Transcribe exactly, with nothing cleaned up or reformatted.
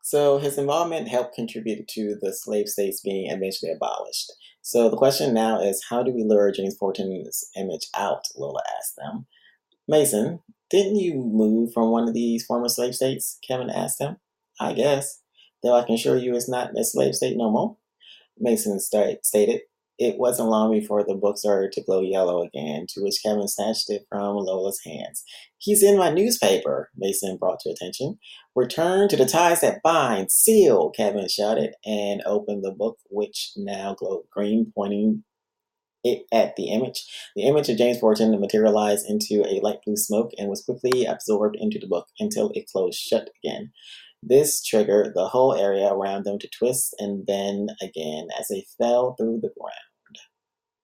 So his involvement helped contribute to the slave states being eventually abolished. So the question now is, how do we lure James Fortin's image out? Lola asked them. Mason, didn't you move from one of these former slave states? Kevin asked him. I guess. Though I can assure you it's not a slave state no more. Mason sta- stated. It wasn't long before the book started to glow yellow again, to which Kevin snatched it from Lola's hands. He's in my newspaper, Mason brought to attention. Return to the ties that bind, seal, Kevin shouted, and opened the book, which now glowed green, pointing it at the image. The image of James Fortin materialized into a light blue smoke and was quickly absorbed into the book until it closed shut again. This triggered the whole area around them to twist and bend again as they fell through the ground.